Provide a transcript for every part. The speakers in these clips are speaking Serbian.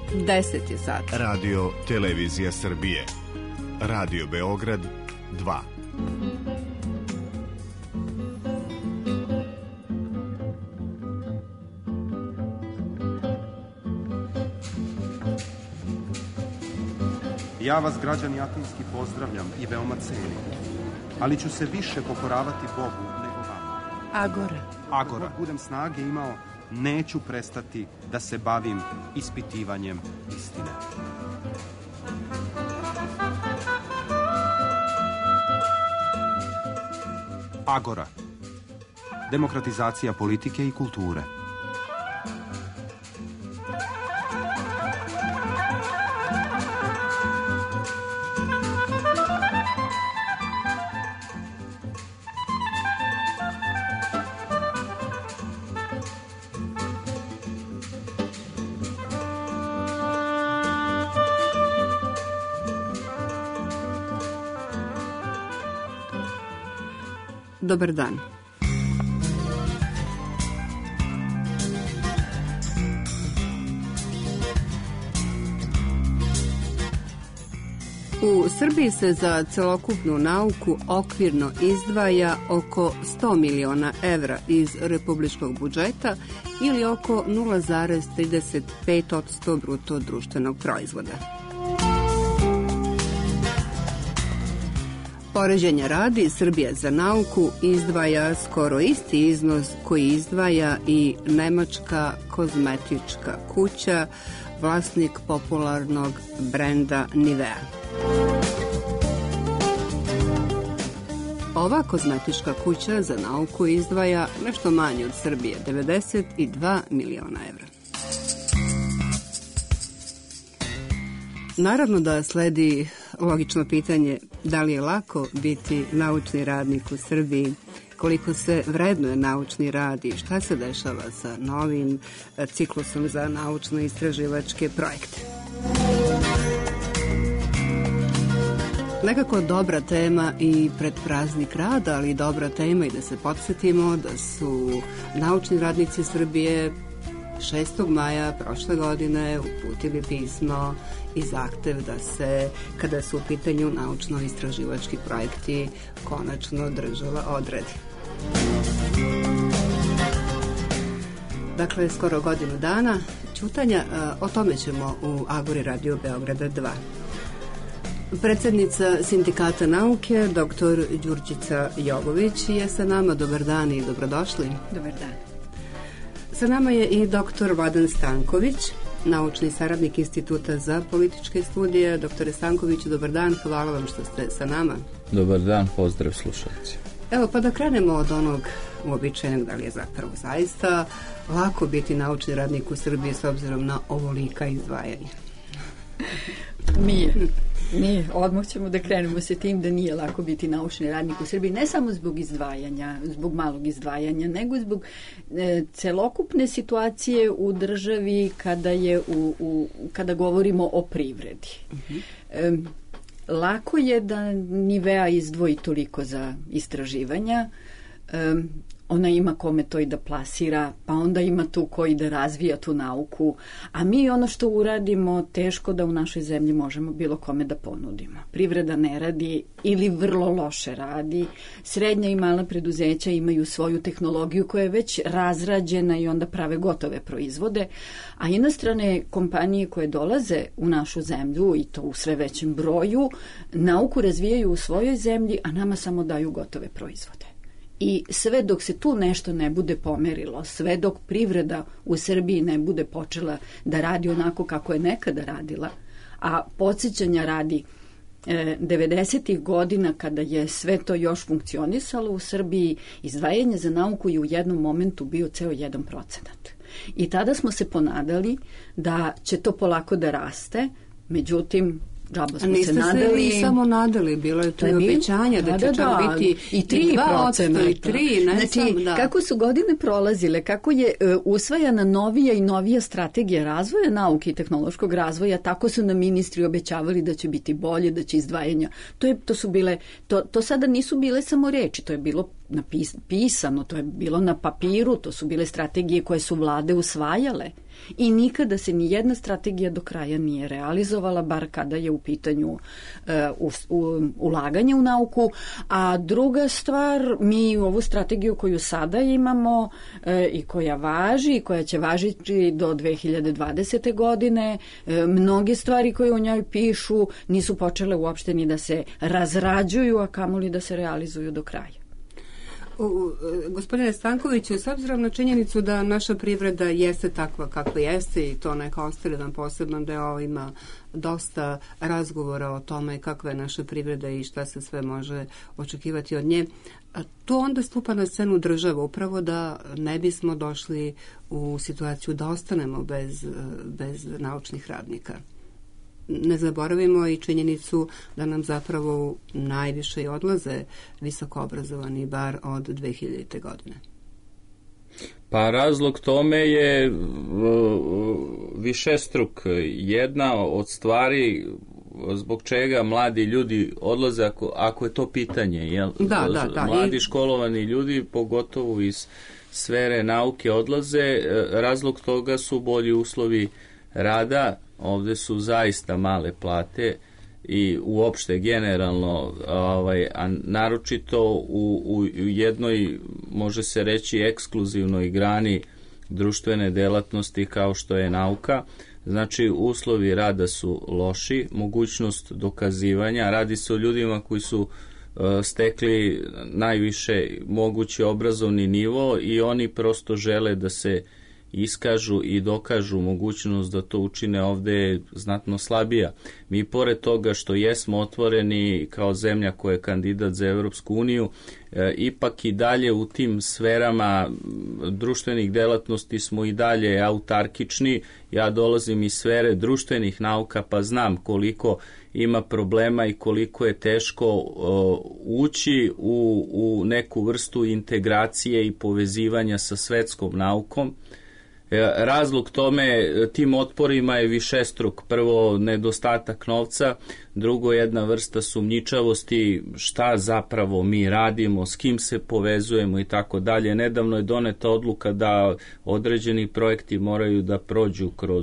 10 je sat. Radio Televizija Srbije. Radio Beograd 2. Ja vas, građani Atinski, pozdravljam i veoma cenim, ali ću se više pokoravati Bogu nego vama. Agora. Dok budem snage imao, neću prestati da se bavim ispitivanjem istine. Agora. Demokratizacija politike i kulture. Dobar dan. U Srbiji se za celokupnu nauku okvirno izdvaja oko 100 miliona evra iz republičkog budžeta ili oko 0,35% bruto društvenog proizvoda. Poređenja radi, Srbija za nauku izdvaja skoro isti iznos koji izdvaja i nemačka kozmetička kuća, vlasnik popularnog brenda Nivea. Ova kozmetička kuća za nauku izdvaja nešto manje od Srbije, 92 miliona evra. Naravno da sledi logično pitanje da li je lako biti naučni radnik u Srbiji, koliko se vrednuje naučni rad i šta se dešava sa novim ciklusom za naučno-istraživačke projekte. Nekako dobra tema i pred praznik rada, ali dobra tema i da se podsjetimo da su naučni radnici Srbije 6. maja prošle godine uputili pismo i zahtev da se, kada su u pitanju naučno-istraživački projekti, konačno država odredi. Dakle, skoro godinu dana ćutanja, o tome ćemo u Agori Radio Beograda 2. Predsednica Sindikata nauke, dr. Đurđica Jovović, je sa nama. Dobar dan i dobrodošli. Dobar dan. Sa nama je i dr. Vladan Stanković, naučni saradnik Instituta za političke studije. Doktore Stankoviću, dobar dan, hvala vam što ste sa nama. Dobar dan, pozdrav slušalci. Evo, pa da krenemo od onog uobičajenog, da li je zapravo zaista lako biti naučni radnik u Srbiji s obzirom na ovolika izdvajanja? Nije, odmah ćemo da krenemo sa tim da nije lako biti naučni radnik u Srbiji, ne samo zbog izdvajanja, zbog malog izdvajanja, nego zbog celokupne situacije u državi kada govorimo o privredi. Lako je da Nivea izdvoji toliko za istraživanja, ona ima kome to i da plasira, pa onda ima tu koji da razvija tu nauku, a mi ono što uradimo teško da u našoj zemlji možemo bilo kome da ponudimo. Privreda ne radi ili vrlo loše radi, srednja i mala preduzeća imaju svoju tehnologiju koja je već razrađena i onda prave gotove proizvode, a inostrane kompanije koje dolaze u našu zemlju i to u sve većem broju, nauku razvijaju u svojoj zemlji, a nama samo daju gotove proizvode. I sve dok se tu nešto ne bude pomerilo, sve dok privreda u Srbiji ne bude počela da radi onako kako je nekada radila, a podsjećanja radi 90. godina kada je sve to još funkcionisalo u Srbiji, izdvajanje za nauku je u jednom momentu bio ceo 1%. I tada smo se ponadali da će to polako da raste, međutim, džaba smo se nadali. Niste se vi samo nadali, bilo je to i obećanja da će čak biti i 3%. I 3%, ne znači, sam, da. Kako su godine prolazile, kako je usvajana novija i novija strategija razvoja nauke i tehnološkog razvoja, tako su nam ministri obećavali da će biti bolje, da će izdvajanja. To sada nisu bile samo reči, to je bilo pisano, to je bilo na papiru, to su bile strategije koje su vlade usvajale. I nikada se ni jedna strategija do kraja nije realizovala, bar kada je u pitanju ulaganje u nauku. A druga stvar, mi ovu strategiju koju sada imamo i koja važi i koja će važiti do 2020. godine, mnoge stvari koje u njoj pišu nisu počele uopšte ni da se razrađuju, a kamoli da se realizuju do kraja. Gospodine Stankoviću, s obzirom na činjenicu da naša privreda jeste takva kakva jeste i to neka ostaje jedan poseban deo, ima dosta razgovora o tome kakva je naša privreda i šta se sve može očekivati od nje, to onda stupa na scenu država upravo da ne bismo došli u situaciju da ostanemo bez naučnih radnika. Ne zaboravimo i činjenicu da nam zapravo najviše i odlaze visoko obrazovani, bar od 2000. godine. Pa razlog tome je višestruk. Jedna od stvari zbog čega mladi ljudi odlaze, ako je to pitanje, jel? Da. Mladi školovani ljudi, pogotovo iz sfere nauke, odlaze. Razlog toga su bolji uslovi rada. Ovde su zaista male plate i uopšte generalno, a naročito u jednoj, može se reći, ekskluzivnoj grani društvene delatnosti kao što je nauka. Znači, uslovi rada su loši, mogućnost dokazivanja, radi se o ljudima koji su stekli najviše mogući obrazovni nivo i oni prosto žele da se iskažu i dokažu. Mogućnost da to učine ovde je znatno slabija. Mi pored toga što jesmo otvoreni kao zemlja koja je kandidat za Evropsku uniju, ipak i dalje u tim sferama društvenih delatnosti smo i dalje autarkični. Ja dolazim iz sfere društvenih nauka pa znam koliko ima problema i koliko je teško ući u neku vrstu integracije i povezivanja sa svetskom naukom. Razlog tome, tim otporima je višestruk. Prvo, nedostatak novca, drugo, jedna vrsta sumnjičavosti, šta zapravo mi radimo, s kim se povezujemo i tako dalje. Nedavno je doneta odluka da određeni projekti moraju da prođu kroz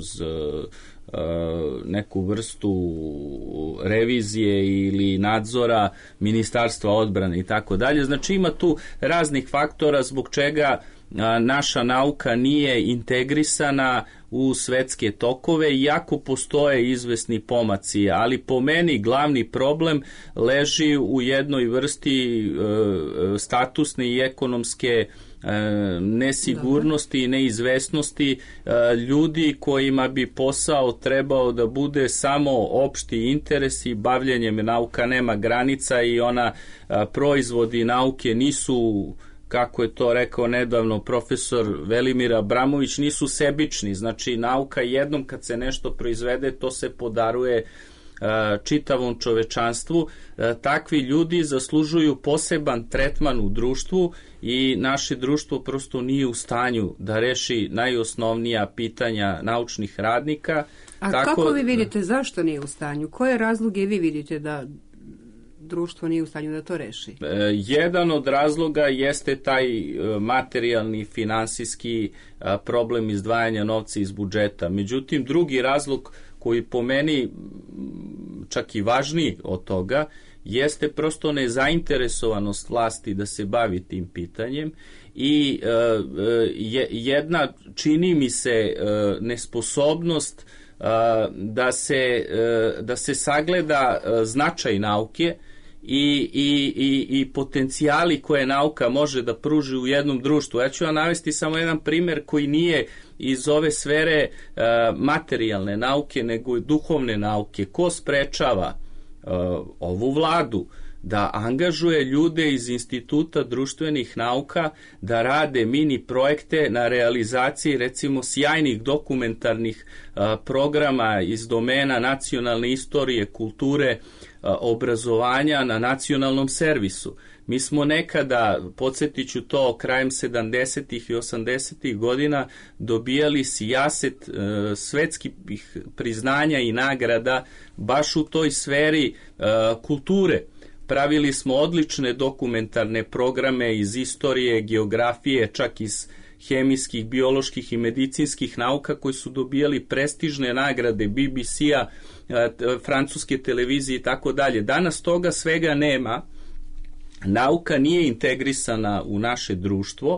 neku vrstu revizije ili nadzora Ministarstva odbrane i tako dalje. Znači ima tu raznih faktora zbog čega naša nauka nije integrisana u svetske tokove, iako postoje izvesni pomaci, ali po meni glavni problem leži u jednoj vrsti statusne i ekonomske nesigurnosti i neizvesnosti ljudi kojima bi posao trebao da bude samo opšti interes i bavljenjem nauka nema granica i ona proizvodi nauke nisu, kako je to rekao nedavno profesor Velimir Abramović, nisu sebični. Znači nauka jednom kad se nešto proizvede, to se podaruje čitavom čovečanstvu. Takvi ljudi zaslužuju poseban tretman u društvu i naše društvo prosto nije u stanju da reši najosnovnija pitanja naučnih radnika. A kako vi vidite, zašto nije u stanju? Koje razloge vi vidite da društvo nije u stanju da to reši? Jedan od razloga jeste taj materijalni, finansijski problem izdvajanja novca iz budžeta. Međutim, drugi razlog koji po meni čak i važniji od toga jeste prosto nezainteresovanost vlasti da se bavi tim pitanjem i jedna, čini mi se, nesposobnost da se sagleda značaj nauke i potencijali koje nauka može da pruži u jednom društvu. Ja ću vam navesti samo jedan primjer koji nije iz ove sfere materijalne nauke, nego i duhovne nauke. Ko sprečava ovu vladu da angažuje ljude iz Instituta društvenih nauka da rade mini projekte na realizaciji recimo sjajnih dokumentarnih programa iz domena nacionalne istorije, kulture, obrazovanja na nacionalnom servisu. Mi smo nekada, podsjetit ću to, krajem 70. i 80. godina dobijali sijaset svetskih priznanja i nagrada baš u toj sferi kulture. Pravili smo odlične dokumentarne programe iz istorije, geografije, čak iz hemijskih, bioloških i medicinskih nauka koji su dobijali prestižne nagrade BBC-a, francuske televizije i tako dalje. Danas toga svega nema. Nauka nije integrisana u naše društvo.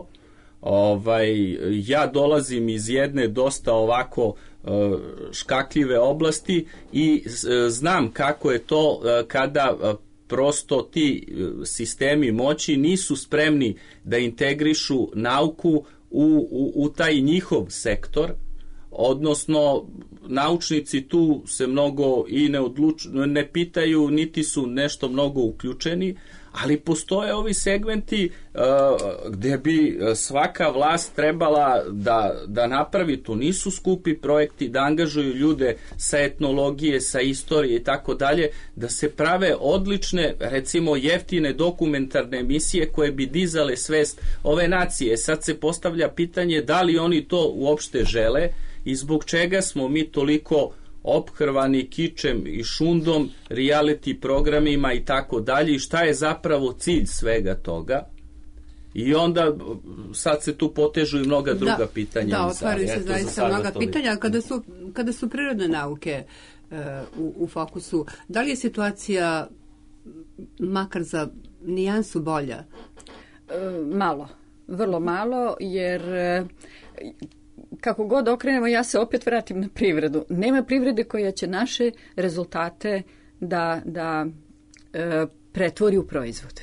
Ja dolazim iz jedne dosta ovako škakljive oblasti i znam kako je to kada prosto ti sistemi moći nisu spremni da integrišu nauku u taj njihov sektor, odnosno naučnici tu se mnogo i ne pitaju, niti su nešto mnogo uključeni, ali postoje ovi segmenti gdje bi svaka vlast trebala da napravi, to nisu skupi projekti, da angažuju ljude sa etnologije, sa istorije i tako dalje, da se prave odlične, recimo jeftine dokumentarne emisije koje bi dizale svest ove nacije. Sad se postavlja pitanje da li oni to uopšte žele i zbog čega smo mi toliko ophrvani kičem i šundom, reality programima i tako dalje, i šta je zapravo cilj svega toga. I onda sad se tu potežu i mnoga druga pitanja. Da, otvaraju se zaista mnoga pitanja. Kada su prirodne nauke u fokusu, da li je situacija makar za nijansu bolja? Malo, vrlo malo, jer kako god okrenemo, ja se opet vratim na privredu. Nema privrede koja će naše rezultate da pretvori u proizvod.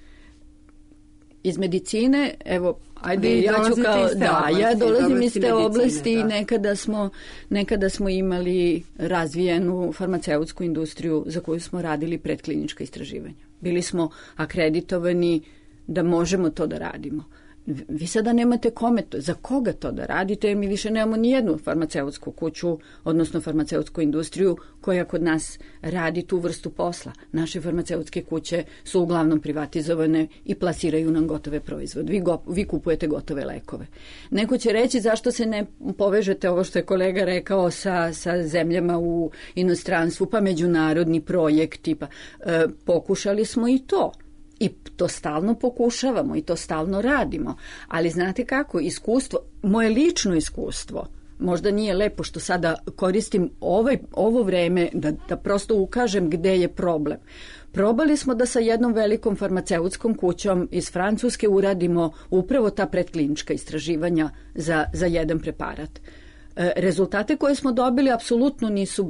Iz medicine, evo, ajde, ja dolazim iz te oblasti i nekada smo imali razvijenu farmaceutsku industriju za koju smo radili predklinička istraživanja. Bili smo akreditovani da možemo to da radimo. Vi sada nemate za koga to da radite, mi više nemamo ni jednu farmaceutsku kuću, odnosno farmaceutsku industriju koja kod nas radi tu vrstu posla. Naše farmaceutske kuće su uglavnom privatizovane i plasiraju nam gotove proizvode. Vi kupujete gotove lekove. Neko će reći zašto se ne povežete, ovo što je kolega rekao, sa zemljama u inostranstvu, pa međunarodni projekti. Pokušali smo i to. I to stalno pokušavamo i to stalno radimo. Ali znate kako, moje lično iskustvo, možda nije lepo što sada koristim ovo vreme da prosto ukažem gde je problem. Probali smo da sa jednom velikom farmaceutskom kućom iz Francuske uradimo upravo ta predklinička istraživanja za jedan preparat. Rezultate koje smo dobili apsolutno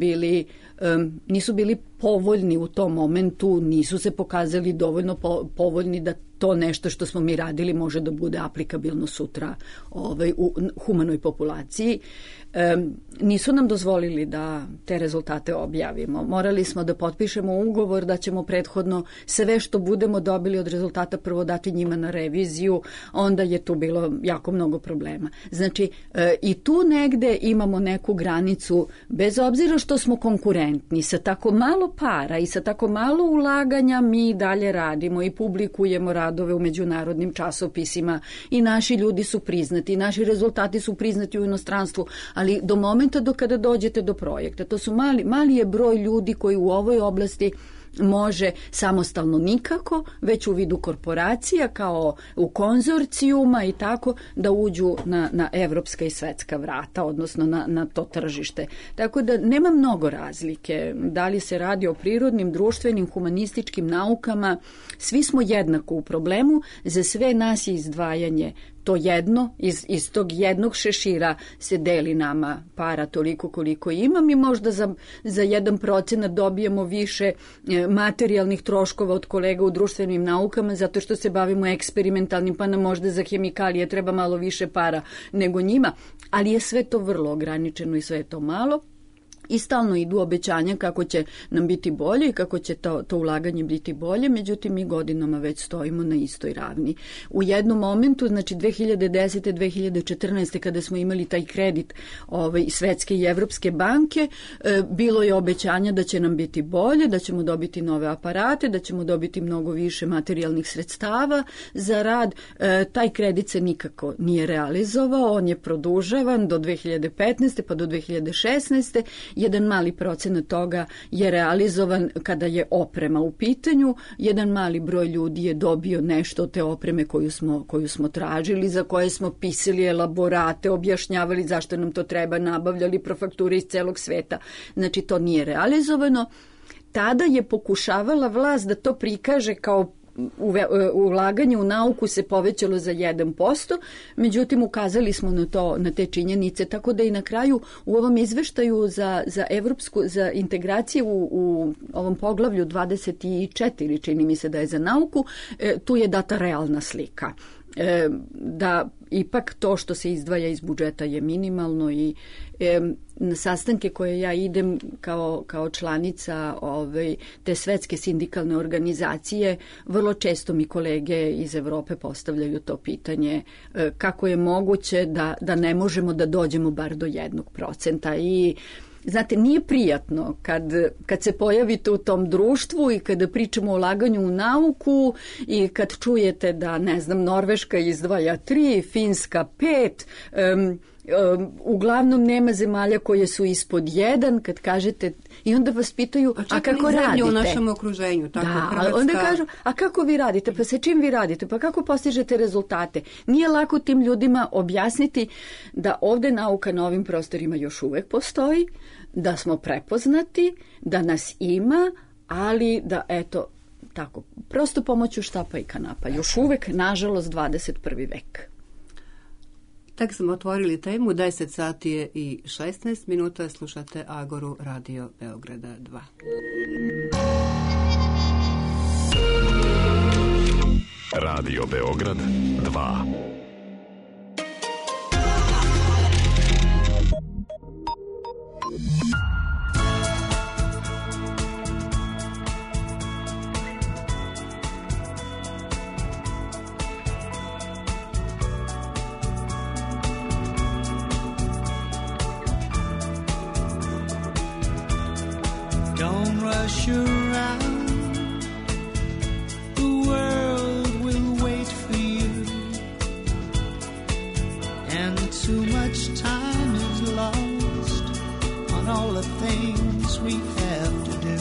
nisu bili povoljni u tom momentu, nisu se pokazali dovoljno povoljni da to nešto što smo mi radili može da bude aplikabilno sutra u humanoj populaciji. Nisu nam dozvolili da te rezultate objavimo. Morali smo da potpišemo ugovor da ćemo prethodno sve što budemo dobili od rezultata prvo dati njima na reviziju, onda je tu bilo jako mnogo problema. Znači, i tu negde imamo neku granicu, bez obzira što smo konkurentni, sa tako malo para i sa tako malo ulaganja mi dalje radimo i publikujemo radove u međunarodnim časopisima i naši ljudi su priznati, i naši rezultati su priznati u inostranstvu, ali do momenta do kada dođete do projekta, to su mali je broj ljudi koji u ovoj oblasti može samostalno nikako, već u vidu korporacija kao u konzorcijuma i tako da uđu na evropska i svetska vrata, odnosno na to tržište. Tako da nema mnogo razlike. Da li se radi o prirodnim, društvenim, humanističkim naukama, svi smo jednako u problemu, za sve nas je izdvajanje to jedno, iz tog jednog šešira se deli nama para toliko koliko imam i možda za 1% dobijemo više materijalnih troškova od kolega u društvenim naukama zato što se bavimo eksperimentalnim, pa nam možda za hemikalije treba malo više para nego njima, ali je sve to vrlo ograničeno i sve je to malo. I stalno idu obećanja kako će nam biti bolje i kako će to ulaganje biti bolje, međutim mi godinama već stojimo na istoj ravni. U jednom momentu, znači 2010. 2014. kada smo imali taj kredit Svetske i Evropske banke, bilo je obećanja da će nam biti bolje, da ćemo dobiti nove aparate, da ćemo dobiti mnogo više materijalnih sredstava za rad. Taj kredit se nikako nije realizovao, on je produžavan do 2015. pa do 2016. jedan mali procenat toga je realizovan kada je oprema u pitanju, jedan mali broj ljudi je dobio nešto od te opreme koju smo tražili, za koje smo pisali elaborate, objašnjavali zašto nam to treba, nabavljali profakture iz celog sveta. Znači, to nije realizovano. Tada je pokušavala vlast da to prikaže kao ulaganje u nauku se povećalo za 1%, međutim ukazali smo na te činjenice, tako da i na kraju u ovom izveštaju za integraciju u ovom poglavlju 24, čini mi se da je za nauku, tu je data realna slika. Da ipak to što se izdvaja iz budžeta je minimalno i na sastanke koje ja idem kao članica te svetske sindikalne organizacije, vrlo često mi kolege iz Evrope postavljaju to pitanje kako je moguće da ne možemo da dođemo bar do 1%. I znate, nije prijatno kad se pojavite u tom društvu i kada pričamo o ulaganju u nauku i kad čujete da, ne znam, Norveška izdvaja 3, Finska 5, uglavnom nema zemalja koje su ispod 1, kad kažete, i onda vas pitaju, a kako radite? U našem okruženju, tako Hrvatska. Onda kažu, a kako vi radite? Pa sa čim vi radite? Pa kako postižete rezultate? Nije lako tim ljudima objasniti da ovde nauka na ovim prostorima još uvek postoji, da smo prepoznati, da nas ima, ali da, eto, tako, prosto pomoću štapa i kanapa. Još uvek, nažalost, 21. vek. Tek smo otvorili temu, 10 sati je i 16 minuta, slušate Agoru Radio Beograda 2. Radio Beograd 2. Don't rush around, the world will wait for you, and too much time is lost on all the things we have to do.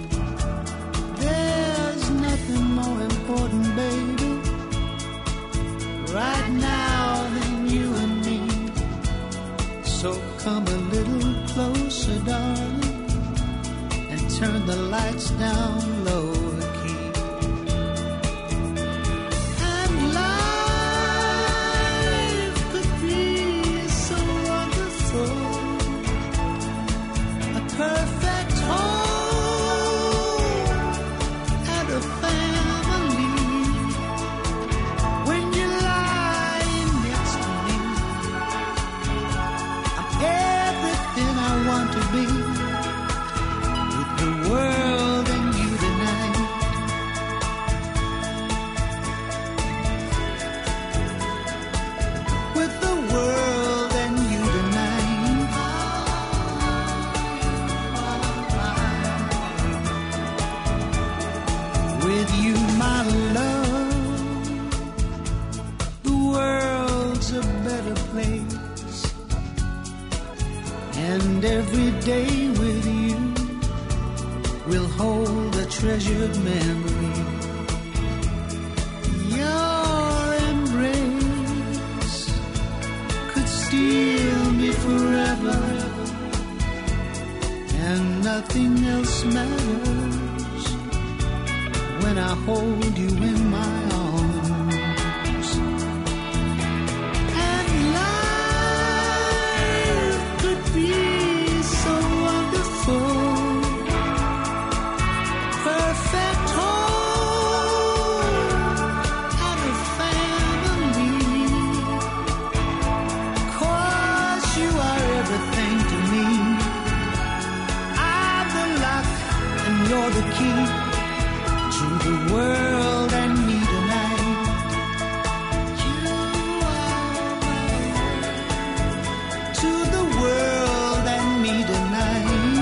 There's nothing more important, baby, right now than you and me. So come a little closer, darling, turn the lights down low key. And life could be so wonderful, a perfect home and a family. When you're lying next to me, I'm everything I want to be. The world and you tonight. With the world and you tonight. With you, my love, the world's a better place. And every day with you we'll hold a treasured memory. Your embrace could steal me forever, and nothing else matters when I hold you in my arms. And life could be so wonderful, perfect home and a family. 'Cause you are everything to me. I'm the lock and you're the key to the world and me tonight. You are my world to the world and me tonight.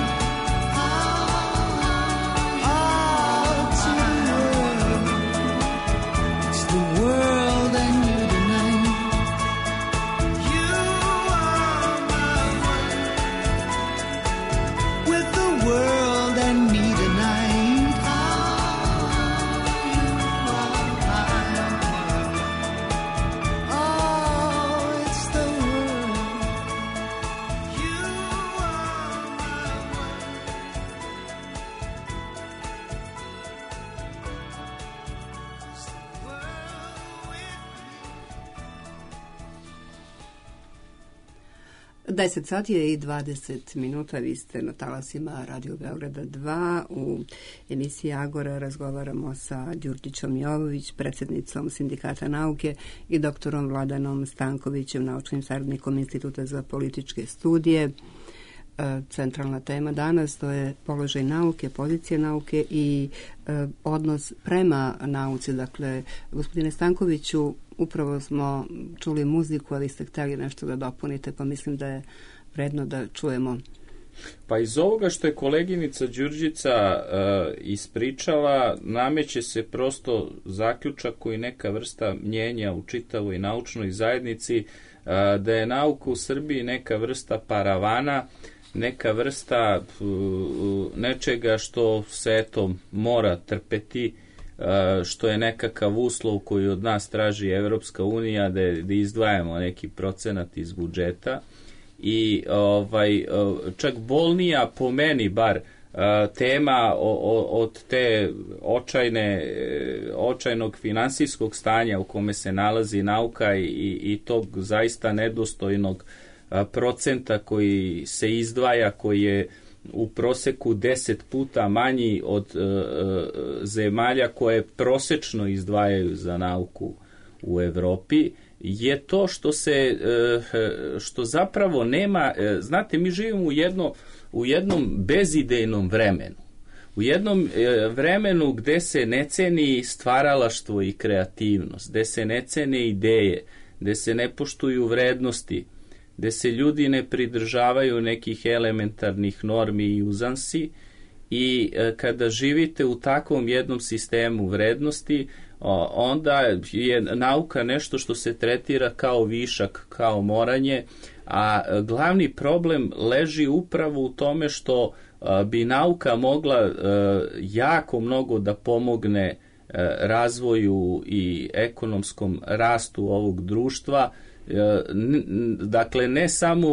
World and you tonight. You are my world 10 sati je i 20 minuta, vi ste na talasima Radio Beograda 2. U emisiji Agora razgovaramo sa Đurđićom Jovović, predsjednicom Sindikata nauke, i doktorom Vladanom Stankovićem, naučnim saradnikom Instituta za političke studije. Centralna tema danas to je položaj nauke, pozicija nauke i odnos prema nauci. Dakle, gospodine Stankoviću, upravo smo čuli muziku, ali ste htjeli nešto da dopunite, pa mislim da je vredno da čujemo. Pa iz ovoga što je koleginica Đurđica ispričala, nameće se prosto zaključak koji neka vrsta mnjenja u čitavoj naučnoj zajednici, da je nauka u Srbiji neka vrsta paravana, neka vrsta nečega što se eto mora trpeti, što je nekakav uslov koji od nas traži Evropska unija, da izdvajamo neki procenat iz budžeta. I čak bolnija po meni bar tema od te očajnog finansijskog stanja u kome se nalazi nauka i tog zaista nedostojnog procenta koji se izdvaja, koji je u proseku 10 puta manji od zemalja koje prosečno izdvajaju za nauku u Evropi, je to što zapravo nema, znate, mi živimo u jednom bezidejnom vremenu. U jednom vremenu gde se ne ceni stvaralaštvo i kreativnost, gde se ne cene ideje, gde se ne poštuju vrednosti, gde se ljudi ne pridržavaju nekih elementarnih normi i uzansi, i kada živite u takvom jednom sistemu vrednosti, onda je nauka nešto što se tretira kao višak, kao moranje, a glavni problem leži upravo u tome što bi nauka mogla jako mnogo da pomogne razvoju i ekonomskom rastu ovog društva. Dakle, ne samo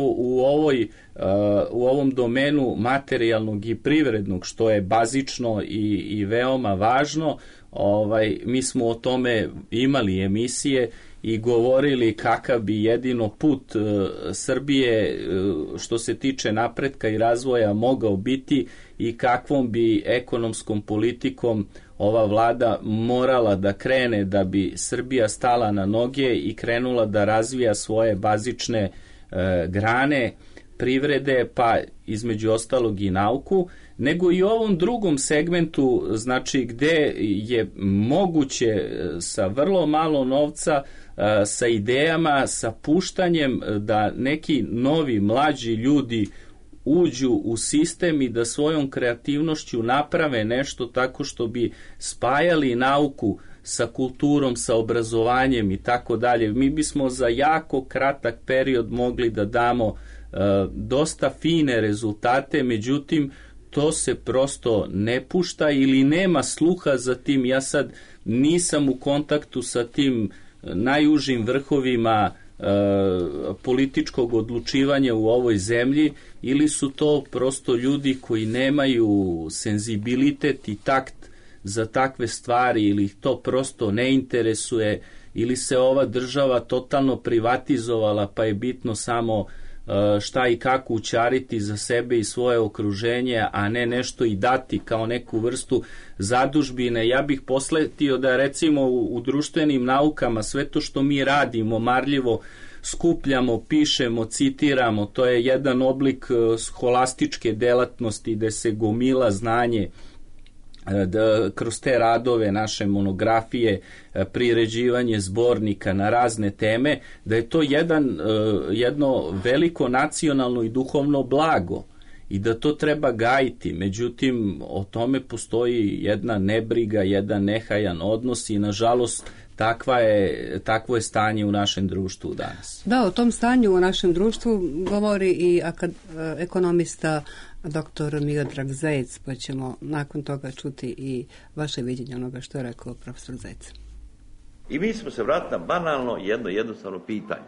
u ovom domenu materijalnog i privrednog, što je bazično i veoma važno. Mi smo o tome imali emisije i govorili kakav bi jedino put Srbije što se tiče napretka i razvoja mogao biti i kakvom bi ekonomskom politikom ova vlada morala da krene da bi Srbija stala na noge i krenula da razvija svoje bazične grane privrede, pa između ostalog i nauku, nego i u ovom drugom segmentu, znači gde je moguće sa vrlo malo novca, sa idejama, sa puštanjem da neki novi mlađi ljudi uđu u sistem i da svojom kreativnošću naprave nešto tako što bi spajali nauku sa kulturom, sa obrazovanjem i tako dalje. Mi bismo za jako kratak period mogli da damo dosta fine rezultate, međutim to se prosto ne pušta ili nema sluha za tim. Ja sad nisam u kontaktu sa tim najužim vrhovima političkog odlučivanja u ovoj zemlji, ili su to prosto ljudi koji nemaju senzibilitet i takt za takve stvari, ili ih to prosto ne interesuje, ili se ova država totalno privatizovala pa je bitno samo šta i kako ućariti za sebe i svoje okruženje, a ne nešto i dati kao neku vrstu zadužbine. Ja bih posletio da recimo u društvenim naukama sve to što mi radimo marljivo skupljamo, pišemo, citiramo, to je jedan oblik holastičke delatnosti gde se gomila znanje kroz te radove, naše monografije, priređivanje zbornika na razne teme, da je to jedno veliko nacionalno i duhovno blago i da to treba gajiti. Međutim, o tome postoji jedna nebriga, jedan nehajan odnos i nažalost takvo je stanje u našem društvu danas. Da, o tom stanju u našem društvu govori i ekonomista dr. Miodrag Zec, pa ćemo nakon toga čuti i vaše viđenje onoga što je rekao profesor Zec. I mi smo se vratili na banalno jednostavno pitanje.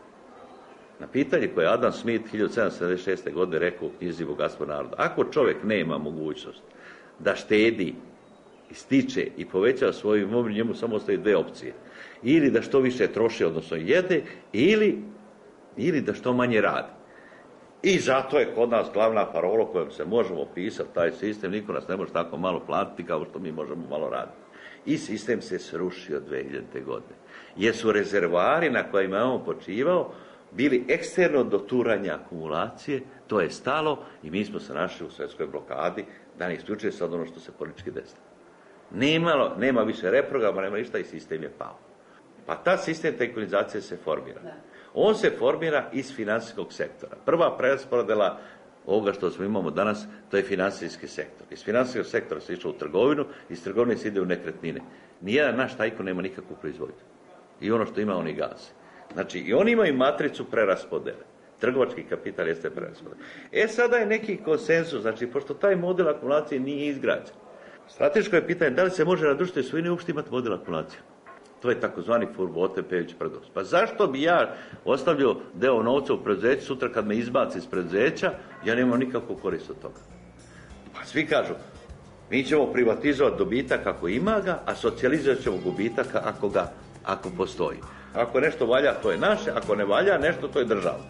Na pitanje koje je Adam Smith 1776. godine rekao u knjizi Bogatstvo naroda. Ako čovjek nema mogućnost da štedi i stiče i poveća svoju imovinu, njemu samo ostaje dve opcije. Ili da što više troši, odnosno jede, ili da što manje radi. I zato je kod nas glavna parola kojom se možemo pisati taj sistem, niko nas ne može tako malo platiti kao što mi možemo malo raditi. I sistem se srušio 2000. godine. Jer su rezervari na kojima je on počivao bili eksterno do turanja akumulacije, to je stalo i mi smo se našli u svjetskoj blokadi da ne isključuje sad ono što se politički desilo. Nema više reprograma, nema ništa i sistem je pao. Pa ta sistem tajkunizacije se formira. On se formira iz financijskog sektora. Prva preraspodjela ovoga što smo imamo danas, to je financijski sektor. Iz financijskog sektora se išlo u trgovinu, iz trgovine se ide u nekretnine. Nijedan naš tajkun nema nikakvu proizvodnju. I ono što ima, oni gasi. Znači, i oni imaju matricu preraspodjele. Trgovački kapital jeste preraspodjela. Sada je neki konsensus, znači, pošto taj model akumulacije nije izgrađen. Strateško je pitanje da li se može na društvenoj svojini uopšte imati model akumulacije. To je takozvani Furbo-Otepević paradoks. Pa zašto bi ja ostavljao deo novca u preduzeću, sutra kad me izbaci iz preduzeća, ja nemam nikakvu korist od toga. Pa svi kažu, mi ćemo privatizovati dobitak ako ima ga, a socijalizovat ćemo gubitak ako postoji. Ako nešto valja, to je naše, ako ne valja nešto, to je državno.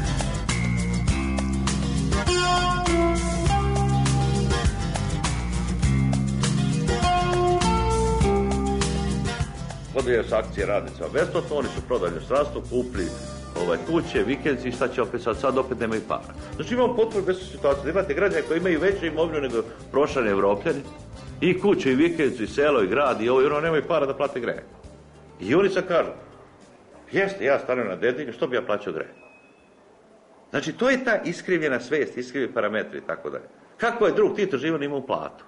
Prodaju se akcije radnicima besplatno, oni su prodali zdravstvo, kupili kuće, vikendice i šta će opet sad opet nemaju para. Znači imamo potpuno besnu situaciju da imate građane koji imaju veću imovinu nego prošani Evropljani, i kuće, i vikendicu, i selo, i grad, i ovo, i ono, nemaju para da plate grejanje. I oni sad kažu, jeste, ja stanujem na Dedinju, što bi ja plaćao grejanje? Znači, to je ta iskrivljena svijest, iskrivljeni parametri i tako dalje. Kako je drug Tito živio, imao platu?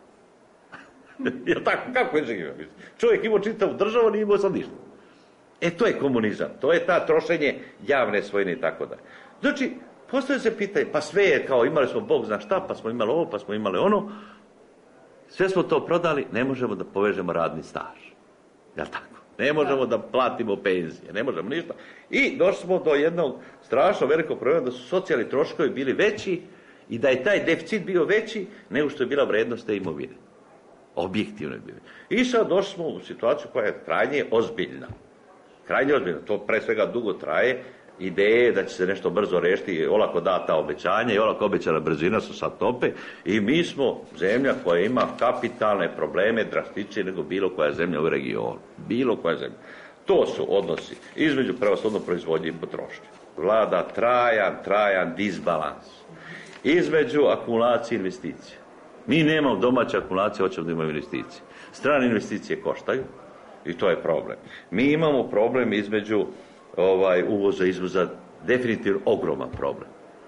Jel tako? Kako je živio? Čovjek imao čitavu državu, nije imao sad ništa. To je komunizam, to je ta trošenje javne svojine i tako dalje. Znači, postoje se pitanje, pa sve je kao, imali smo Bog zna šta, pa smo imali ovo, pa smo imali ono, sve smo to prodali, ne možemo da povežemo radni staž. Jel tako? Ne možemo da platimo penzije, ne možemo ništa. I došli smo do jednog strašno velikog problema da su socijalni troškovi bili veći i da je taj deficit bio veći nego što je bila vrednost te imovine. Objektivno je bilo. I sad došli smo u situaciju koja je krajnje ozbiljna. Krajnje ozbiljna. To pre svega dugo traje. Ideje da će se nešto brzo rešiti, olako data obećanja i olako obećana brzina su sad tope. I mi smo zemlja koja ima kapitalne probleme drastičnije nego bilo koja zemlja u regionu. Bilo koja zemlja. To su odnosi između prevashodno proizvodnje i potrošnje. Vlada trajan disbalans između akumulacije i investicije. Mi nemamo domaće akumulacije, hoćemo da imamo investicije. Strane investicije koštaju i to je problem. Mi imamo problem između uvoza i izvoza, definitivno ogroman problem.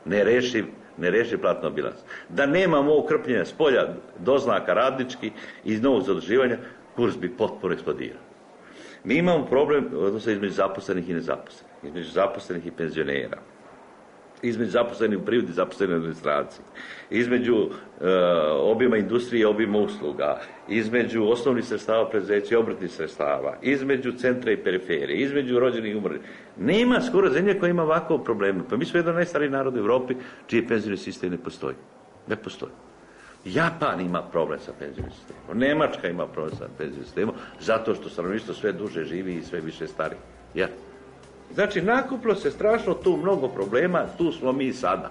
Ne reši platno bilans. Da nemamo ovog krpljenja s polja doznaka radnički iz novog zaduživanja, kurs bi potpuno eksplodirao. Mi imamo problem odnosno između zaposlenih i nezaposlenih, između zaposlenih i penzionera, između zaposlenih u privodi, zaposlenih u administraciji, između obima industrije i obima usluga, između osnovnih sredstava preduzeća i obrtnih sredstava, između centra i periferije, između rođenih i umrlih. Nema skoro zemlje koja ima ovakvo problema. Pa mi smo jedan najstariji narod u Evropi čiji penzijni sistem ne postoji. Ne postoji. Japan ima problem sa penzijnim sistemom. Nemačka ima problem sa penzijnim sistemom zato što stanovništvo sve duže živi i sve više stari. Ja. Znači, nakupilo se strašno tu mnogo problema, tu smo mi sada.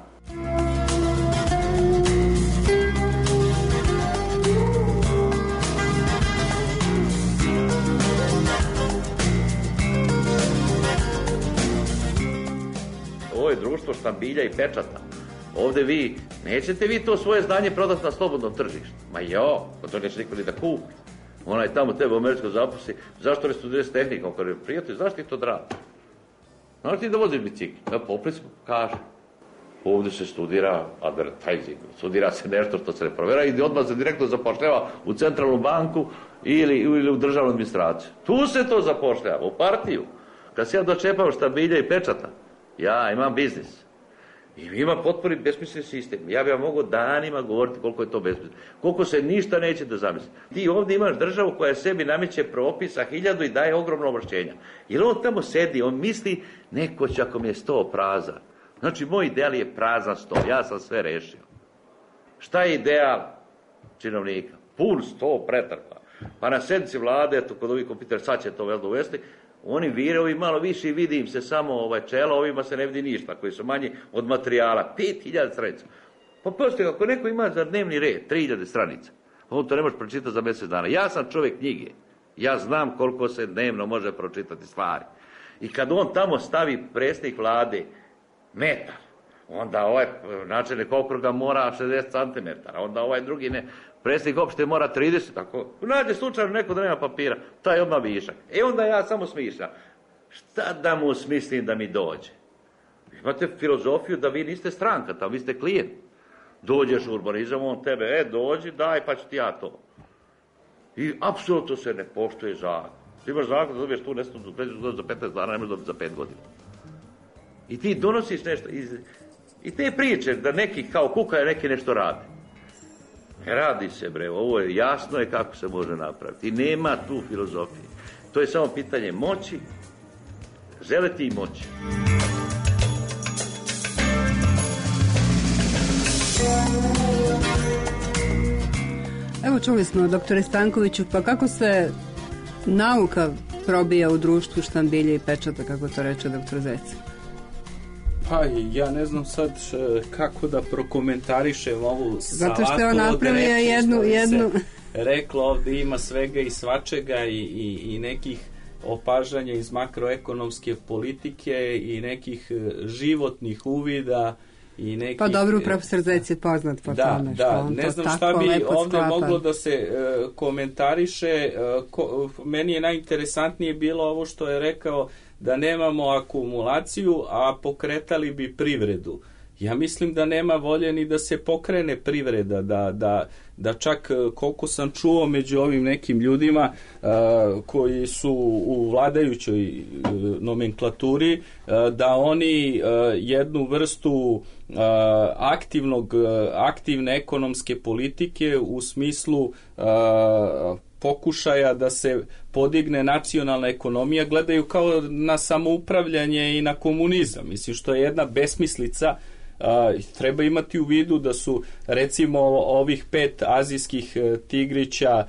Ovo je društvo štambilja i pečata. Ovdje nećete vi to svoje znanje prodati na slobodnom tržištu. Ma pa to neće niko ni da kupi. Ona je tamo tebe u Američkoj zaposli, zašto ne studiraš tehnikom? Kaže, prijatelj, zašto ti to drago? Znaš ti da voziš bicikl? Popris kaže. Ovdje se studira advertising, studira se nešto što se ne provjera i odmah se direktno zapošljava u centralnu banku ili u državnu administraciju. Tu se to zapošljava, u partiju. Kad se ja dočepam štambilja i pečata, ja imam biznis. I ima potpuni besmisleni sistem. Ja bih vam mogao danima govoriti koliko je to besmisleno. Koliko se ništa neće da zamisli. Ti ovdje imaš državu koja sebi nameće propisa 1000 i daje ogromno ovlašćenja. Jer on tamo sedi, on misli neko će ako mi je 100 prazan. Znači, moj ideal je prazan 100, ja sam sve rešio. Šta je ideal činovnika? Pun 100 pretrpa. Pa na sednici vlade, kod ovih kompjutera, sad će to veljda uvesti, Oni vire, ovi malo više i vidi im se samo čelo, ovima se ne vidi ništa, koji su manji od materijala. 5000 stranica. Pa postoji, ako neko ima za dnevni red 3000 stranica, on to ne može pročitati za mjesec dana. Ja sam čovjek knjige. Ja znam koliko se dnevno može pročitati stvari. I kad on tamo stavi predsjednik vlade metar, onda ovaj načelnik okruga mora 60 cm, onda ovaj drugi predsjednik opšte mora 30, tako. Nađe slučajno neko da nema papira, taj je odmah višak. Onda ja samo smišljam. Šta da mu smislim da mi dođe? Imate filozofiju da vi niste stranka, tamo vi ste klijent. Dođeš u urbanizam, on tebe, dođi, daj, pa ću ti ja to. I apsolutno se ne poštuje zakon. Ti imaš zakon da dobiješ tu nešto za 15 dana, ne možeš dobiti za 5 godina. I ti donosiš nešto. I te priče da neki kao kukaju, neki nešto rade. Radi se, bre, ovo je jasno je kako se može napraviti. I nema tu filozofije. To je samo pitanje moći, želeti i moći. Evo čuli smo, doktore Stankoviću, pa kako se nauka probija u društvu štambilje i pečata, kako to reče doktor Zec? Pa ja ne znam sad kako da prokomentarišem ovu salatu. Zato što je on napravio jednu... Rekla ovdje ima svega i svačega i nekih opažanja iz makroekonomske politike i nekih životnih uvida i nekih... Pa dobro, profesor Zec je poznat po tome. Da, ne znam šta bi ovdje moglo da se komentariše. Meni je najinteresantnije bilo ovo što je rekao da nemamo akumulaciju, a pokretali bi privredu. Ja mislim da nema volje ni da se pokrene privreda, da čak koliko sam čuo među ovim nekim ljudima koji su u vladajućoj nomenklaturi, da oni jednu vrstu aktivne ekonomske politike u smislu pokušaja da se podigne nacionalna ekonomija gledaju kao na samoupravljanje i na komunizam. Mislim što je jedna besmislica. Treba imati u vidu da su recimo ovih 5 azijskih tigrića,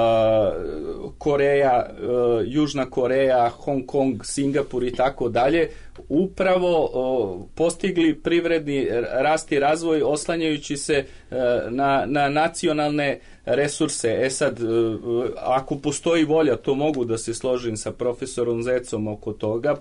Koreja, Južna Koreja, Hong Kong, Singapur i tako dalje, upravo postigli privredni rast i razvoj oslanjajući se na nacionalne resurse. Sad, ako postoji volja, to mogu da se složim sa profesorom Zecom oko toga,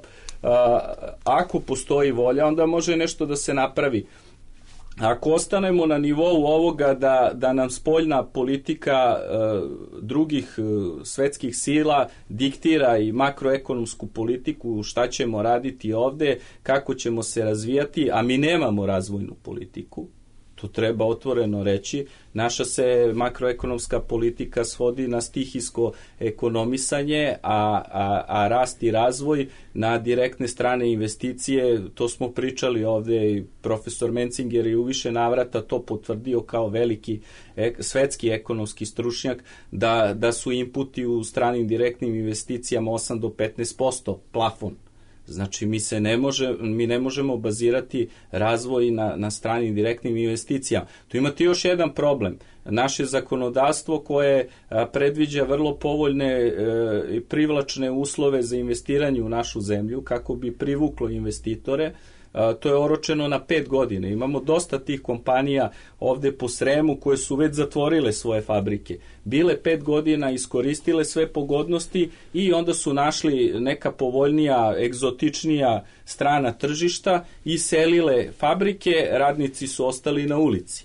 ako postoji volja, onda može nešto da se napravi. Ako ostanemo na nivou ovoga da nam spoljna politika drugih svetskih sila diktira i makroekonomsku politiku, šta ćemo raditi ovde, kako ćemo se razvijati, a mi nemamo razvojnu politiku, to treba otvoreno reći. Naša se makroekonomska politika svodi na stihijsko ekonomisanje, a rast i razvoj na direktne strane investicije, to smo pričali ovdje i profesor Mencinger je u više navrata to potvrdio kao veliki svetski ekonomski stručnjak, da su inputi u stranim direktnim investicijama 8 do 15% plafon. Znači, mi ne možemo bazirati razvoj na stranim direktnim investicijama. Tu imate još jedan problem. Naše zakonodavstvo koje predviđa vrlo povoljne i privlačne uslove za investiranje u našu zemlju kako bi privuklo investitore, to je oročeno na 5 godina. Imamo dosta tih kompanija ovde po Sremu koje su već zatvorile svoje fabrike. Bile 5 godina, iskoristile sve pogodnosti i onda su našli neka povoljnija, egzotičnija strana tržišta i selile fabrike, radnici su ostali na ulici.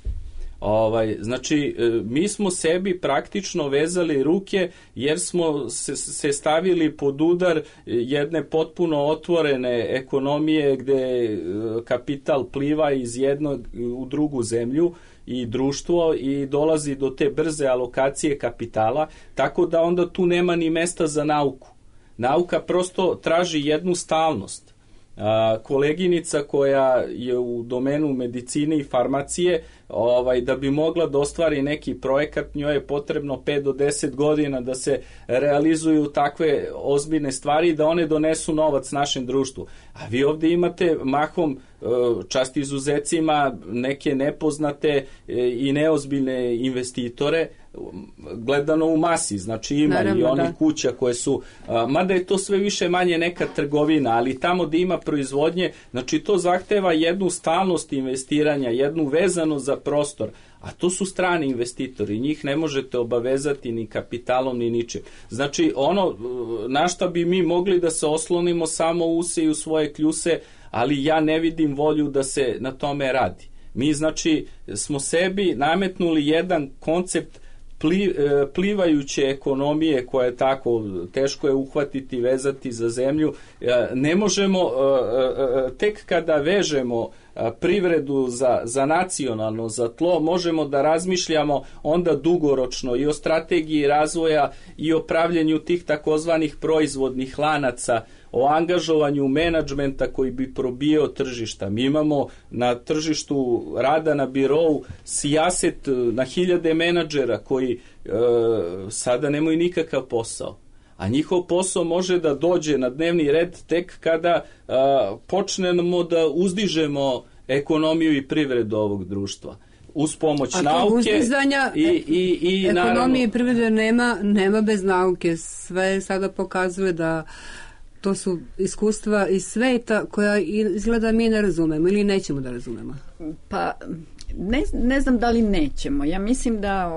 Znači, mi smo sebi praktično vezali ruke jer smo se stavili pod udar jedne potpuno otvorene ekonomije gde kapital pliva iz jednog u drugu zemlju i društvo i dolazi do te brze alokacije kapitala, tako da onda tu nema ni mesta za nauku. Nauka prosto traži jednu stalnost. Koleginica koja je u domenu medicine i farmacije da bi mogla da ostvari neki projekat, njoj je potrebno 5 do 10 godina da se realizuju takve ozbiljne stvari i da one donesu novac našem društvu. A vi ovdje imate mahom, čast izuzecima, neke nepoznate i neozbiljne investitore, gledano u masi, znači ima naravno, i onih kuća koje su, mada je to sve više manje neka trgovina, ali tamo gdje ima proizvodnje, znači to zahteva jednu stalnost investiranja, jednu vezanost za prostor, a to su strani investitori, njih ne možete obavezati ni kapitalom ni ničim. Znači ono na šta bi mi mogli da se oslonimo samo u se i u svoje kljuse, ali ja ne vidim volju da se na tome radi. Mi znači smo sebi nametnuli jedan koncept plivajuće ekonomije koja je tako teško je uhvatiti, vezati za zemlju. Ne možemo, tek kada vežemo privredu za nacionalno, za tlo, možemo da razmišljamo onda dugoročno i o strategiji razvoja i o pravljenju tih takozvanih proizvodnih lanaca, o angažovanju menadžmenta koji bi probio tržišta. Mi imamo na tržištu rada na birou sijaset na hiljade menadžera koji sada nemaju nikakav posao. A njihov posao može da dođe na dnevni red tek kada počnemo da uzdižemo ekonomiju i privredu ovog društva. Uz pomoć nauke i ekonomije i privrede nema bez nauke. Sve sada pokazuje da to su iskustva iz sveta koja izgleda mi ne razumemo ili nećemo da razumemo. Pa ne znam da li nećemo. Ja mislim da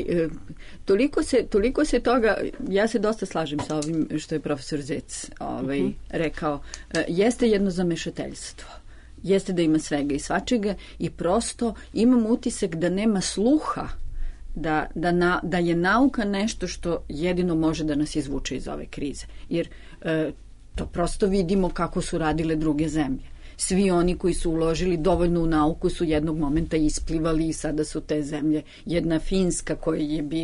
toliko se toga, ja se dosta slažem sa ovim što je profesor Zec rekao. Jeste jedno zamešateljstvo. Jeste da ima svega i svačega i prosto imam utisak da nema sluha da je nauka nešto što jedino može da nas izvuče iz ove krize. Jer to prosto vidimo kako su radile druge zemlje. Svi oni koji su uložili dovoljno u nauku su jednog momenta isplivali i sada su te zemlje. Jedna Finska koja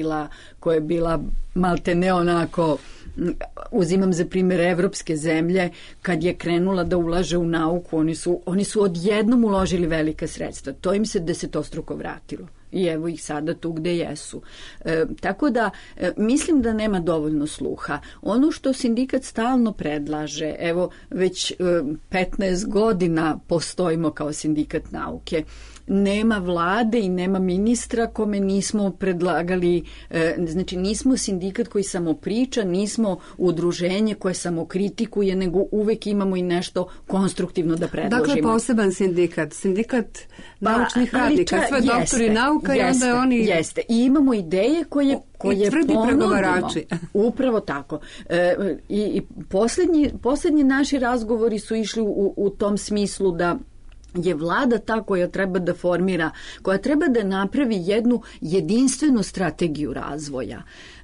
je bila maltene onako, uzimam za primjer evropske zemlje, kad je krenula da ulaže u nauku, oni su odjednom uložili velika sredstva. To im se desetostruko vratilo. I evo ih sada tu gde jesu. Tako da mislim da nema dovoljno sluha. Ono što sindikat stalno predlaže, evo već 15 godina postojimo kao sindikat nauke, nema vlade i nema ministra kome nismo predlagali, znači nismo sindikat koji samo priča, nismo udruženje koje samo kritikuje, nego uvek imamo i nešto konstruktivno da predložimo. Dakle, poseban sindikat naučnih radnika, sve doktori nauka i onda oni... Jeste, i imamo ideje koje tvrdi pregovarači. Upravo tako. I posljednji naši razgovori su išli u tom smislu da je vlada ta koja treba da formira, koja treba da napravi jednu jedinstvenu strategiju razvoja,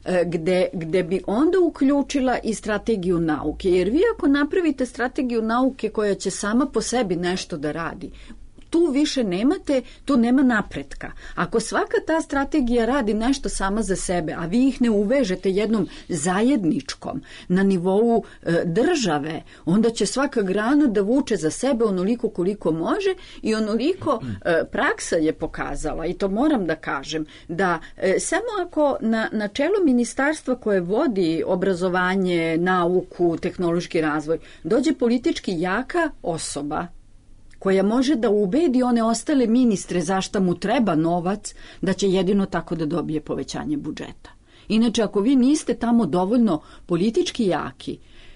gde bi onda uključila i strategiju nauke. Jer vi ako napravite strategiju nauke koja će sama po sebi nešto da radi, tu više tu nema napretka. Ako svaka ta strategija radi nešto sama za sebe, a vi ih ne uvežete jednom zajedničkom na nivou države, onda će svaka grana da vuče za sebe onoliko koliko može i onoliko praksa je pokazala, i to moram da kažem, da samo ako na čelu ministarstva koje vodi obrazovanje, nauku, tehnološki razvoj, dođe politički jaka osoba koja može da ubedi one ostale ministre zašto mu treba novac, da će jedino tako da dobije povećanje budžeta. Inače, ako vi niste tamo dovoljno politički jaki,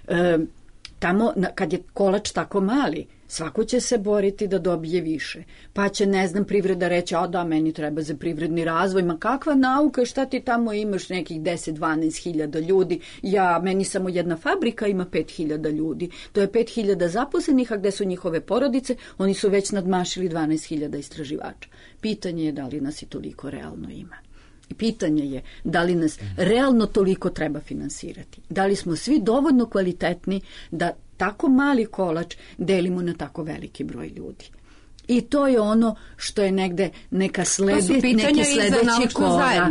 tamo kad je kolač tako mali, svako će se boriti da dobije više. Pa će, privreda reći, meni treba za privredni razvoj, ma kakva nauka, šta ti tamo imaš, nekih 10-12 hiljada ljudi, meni samo jedna fabrika ima 5 hiljada ljudi. To je 5 hiljada zaposlenih, a gde su njihove porodice, oni su već nadmašili 12 hiljada istraživača. Pitanje je da li nas i toliko realno ima. I pitanje je da li nas realno toliko treba finansirati. Da li smo svi dovoljno kvalitetni da tako mali kolač delimo na tako veliki broj ljudi. I to je ono što je negde neki sledeći korak.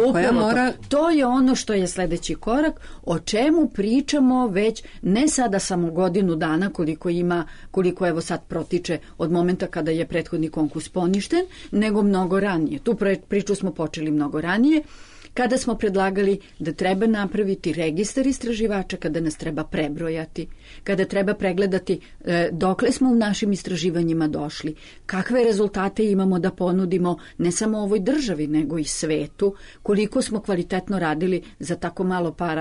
To je ono što je sledeći korak, o čemu pričamo već ne sada samo godinu dana koliko evo sad protiče od momenta kada je prethodni konkurs poništen, nego mnogo ranije. Tu priču smo počeli mnogo ranije, kada smo predlagali da treba napraviti registar istraživača, kada nas treba prebrojati, kada treba pregledati dokle smo u našim istraživanjima došli, kakve rezultate imamo da ponudimo ne samo ovoj državi, nego i svetu, koliko smo kvalitetno radili za tako malo para.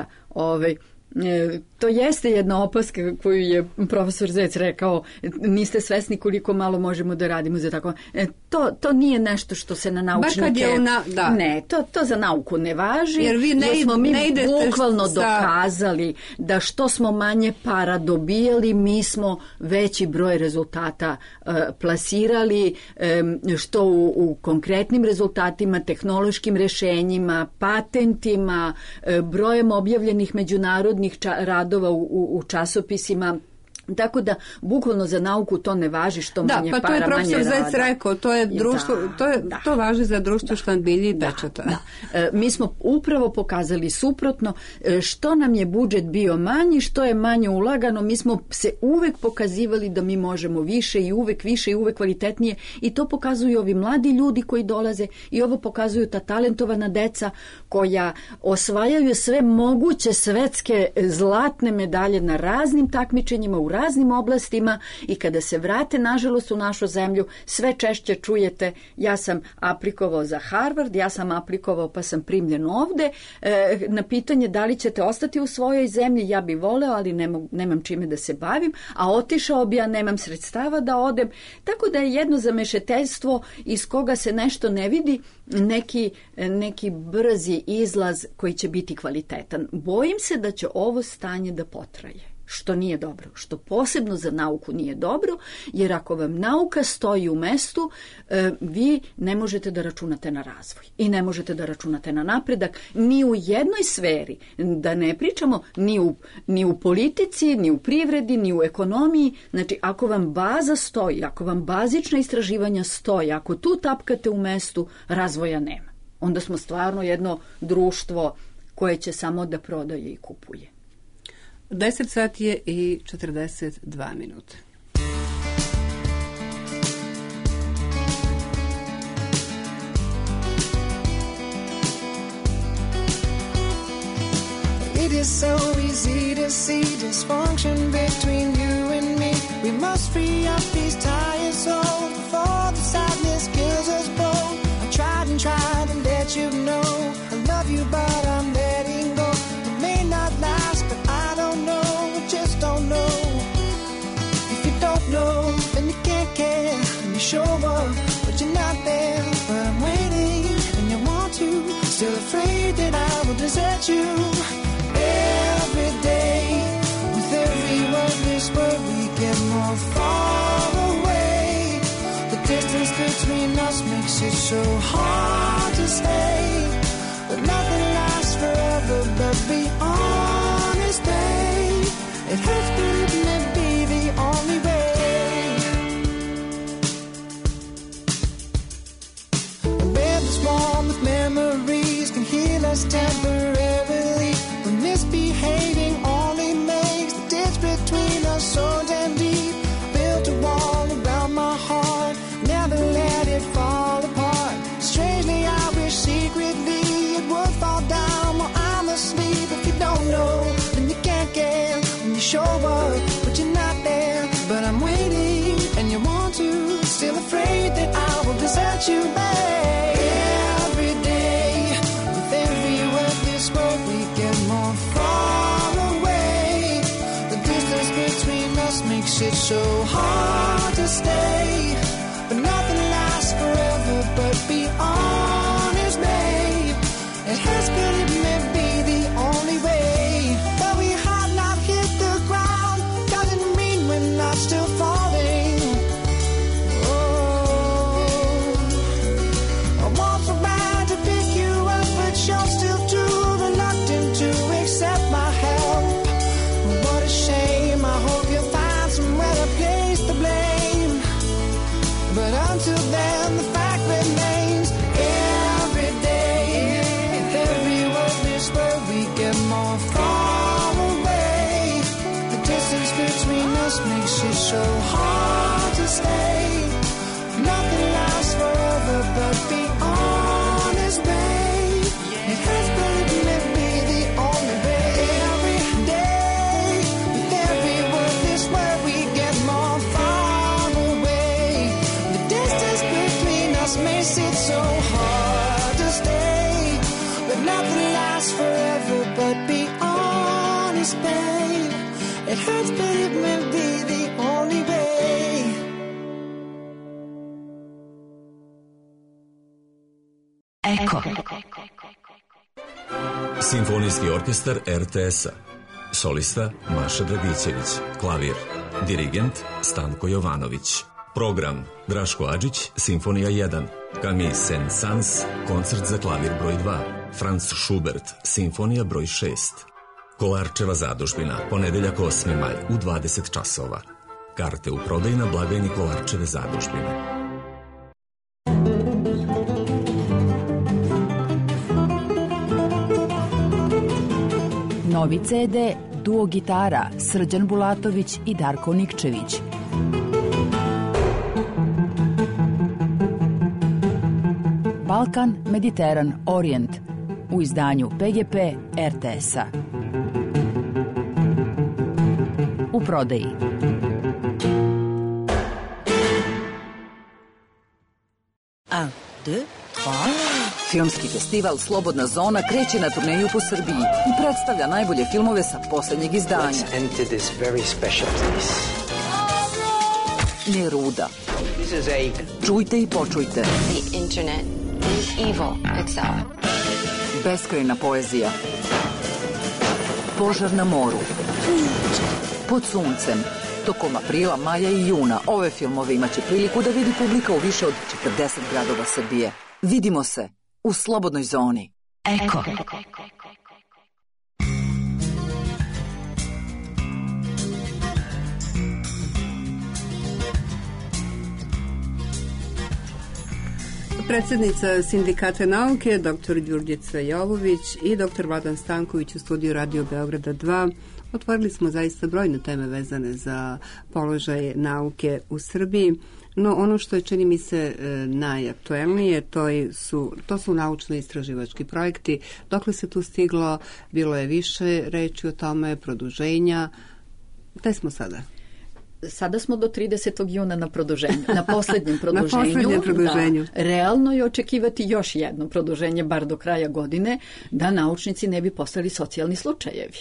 To jeste jedna opaska koju je profesor Zec rekao, niste svesni koliko malo možemo da radimo za tako. To nije nešto što se na naučnike... Ne, to za nauku ne važi, jer smo mi bukvalno dokazali da što smo manje para dobijali, mi smo veći broj rezultata plasirali, što u konkretnim rezultatima, tehnološkim rešenjima, patentima, brojem objavljenih međunarodnih radova u časopisima. Tako da, bukvalno za nauku to ne važi što manje para, manje rada. Da, pa to je profesor Zec rekao, to je društvo, to važi za društvo štambilji i pečata. Mi smo upravo pokazali suprotno, što nam je budžet bio manji, što je manje ulagano, mi smo se uvek pokazivali da mi možemo više i uvek kvalitetnije, i to pokazuju ovi mladi ljudi koji dolaze, i ovo pokazuju ta talentovana deca koja osvajaju sve moguće svetske zlatne medalje na raznim takmičenjima, u raznim oblastima, i kada se vrate nažalost u našu zemlju sve češće čujete ja sam aplikovao za Harvard, ja sam aplikovao pa sam primljen ovde, na pitanje da li ćete ostati u svojoj zemlji, ja bi voleo, ali nemam čime da se bavim, a otišao bi, ja nemam sredstava da odem. Tako da je jedno zamešeteljstvo iz koga se nešto ne vidi, neki brzi izlaz koji će biti kvalitetan. Bojim se da će ovo stanje da potraje, što nije dobro, što posebno za nauku nije dobro, jer ako vam nauka stoji u mestu, vi ne možete da računate na razvoj i ne možete da računate na napredak ni u jednoj sferi, da ne pričamo ni u politici, ni u privredi, ni u ekonomiji. Znači, ako vam baza stoji, ako vam bazična istraživanja stoji, ako tu tapkate u mestu, razvoja nema. Onda smo stvarno jedno društvo koje će samo da prodaje i kupuje. 10 sati je i 42 minuta. It is so easy to see dysfunction between you and me. We must free up these tired souls before the sadness kills us both. I tried to let you know I love you, but I'm letting go. It may not last, but I don't know, just don't know. If you don't know, then you can't care. And you show up, but you're not there. But I'm waiting, and you want to. Still afraid that I will desert you. Every day, with every word whispered, we get more far away. The distance between us makes it so hard to stay. But nothing lasts forever, but be honest, babe. It hurts, but it may be the only way. A bed that's warm with memories can heal us temporarily. When misbehaving only makes the ditch between us so damn deep. I built a wall around my heart, never let it fall apart. Strangely, I wish secretly it would fall down while I'm asleep. If you don't know, then you can't get. When you show up, but you're not there. But I'm waiting, and you want to. Still afraid that I will desert you, babe. Every day, with every word we spoke, we get more far away. The distance between us makes it so hard to stay. But nothing lasts forever, but be honest, babe. It hurts, but it may be the only way. But we have not hit the ground, doesn't mean we're not still falling. Oh, I want so bad to pick you up, but you're still too reluctant to accept my help. What a shame, I hope you'll find somewhere to place the blame. so hard to stay. Nothing lasts forever, but be honest, babe. It hurts, but it may be the only way. Every day, with every word, this word we get more far away. The distance between us makes it so hard to stay. But nothing lasts forever, but be honest, babe. It hurts, but it may be the only way. Eko. Simfonijski orkestar RTS-a. Solista Maša Dragićević. Klavir. Dirigent Stanko Jovanović. Program Draško Adžić, Simfonija 1. Camille Saint-Saëns, koncert za klavir broj 2. Franz Schubert, Simfonija broj 6. Kolarčeva zadužbina, ponedeljak 8. maj u 20 časova. Karte u prodaju na blagajni Kolarčeve zadužbine. Novi CD, duo gitara, Srđan Bulatović i Darko Nikčević. Balkan, Mediteran, Orijent u izdanju PGP RTS-a. U prodaji. Un, deux, trois. Filmski festival Slobodna zona kreće na turneju po Srbiji i predstavlja najbolje filmove sa poslednjeg izdanja. Let's enter this very special place. Neruda. This is a... Čujte i počujte. The internet is evil itself. Beskrajna poezija. Požar na moru. Pod suncem. Tokom aprila, maja i juna ove filmove imaće priliku da vidi publika u više od 40 gradova Srbije. Vidimo se u Slobodnoj zoni. Eko. Predsjednica Sindikata nauke, dr. Đurđica Jovović i dr. Vladan Stanković u studiju Radio Beograda 2. Otvorili smo zaista brojne teme vezane za položaj nauke u Srbiji, no ono što je, čini mi se, najaktuelnije, to su naučno-istraživački projekti. Dokle se tu stiglo, bilo je više reči o tome, produženja. Gde smo sada? Sada smo do 30. juna na produženju, na poslednjem produženju. Na poslednjem produženju. Da, realno je očekivati još jedno produženje, bar do kraja godine, da naučnici ne bi postali socijalni slučajevi.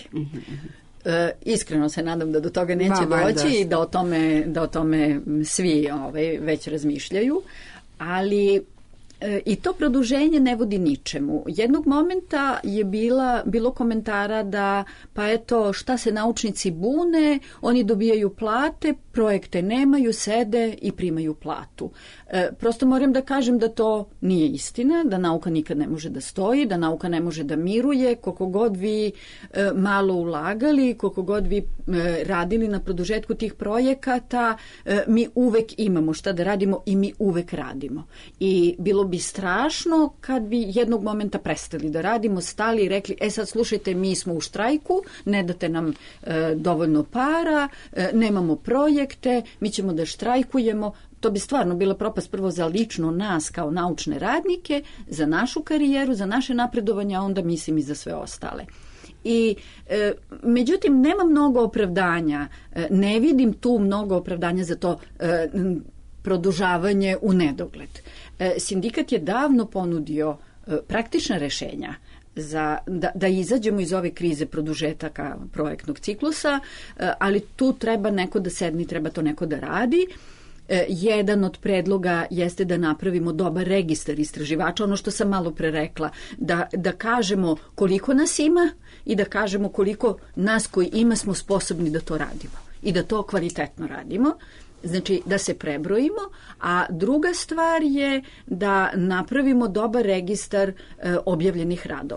Iskreno se nadam da do toga neće doći i da o tome svi već razmišljaju, ali i to produženje ne vodi ničemu. Jednog momenta je bilo komentara da pa eto šta se naučnici bune, oni dobijaju plate, projekte nemaju, sede i primaju platu. Prosto moram da kažem da to nije istina, da nauka nikad ne može da stoji, da nauka ne može da miruje, koliko god vi malo ulagali, koliko god vi radili na produžetku tih projekata, mi uvek imamo šta da radimo i mi uvek radimo. I bilo bi strašno kad bi jednog momenta prestali da radimo, stali i rekli, sad slušajte, mi smo u štrajku, ne date nam dovoljno para, nemamo projekte, mi ćemo da štrajkujemo. To bi stvarno bila propast prvo za lično nas kao naučne radnike, za našu karijeru, za naše napredovanje, a onda mislim i za sve ostale. I međutim, nema mnogo opravdanja, ne vidim tu mnogo opravdanja za to produžavanje u nedogled. Sindikat je davno ponudio praktična rešenja da izađemo iz ove krize produžetaka projektnog ciklusa, ali tu treba neko da sedne, treba to neko da radi. Jedan od predloga jeste da napravimo dobar registar istraživača, ono što sam malo pre rekla, da kažemo koliko nas ima i da kažemo koliko nas koji ima smo sposobni da to radimo i da to kvalitetno radimo. Znači da se prebrojimo, a druga stvar je da napravimo dobar registar objavljenih radova.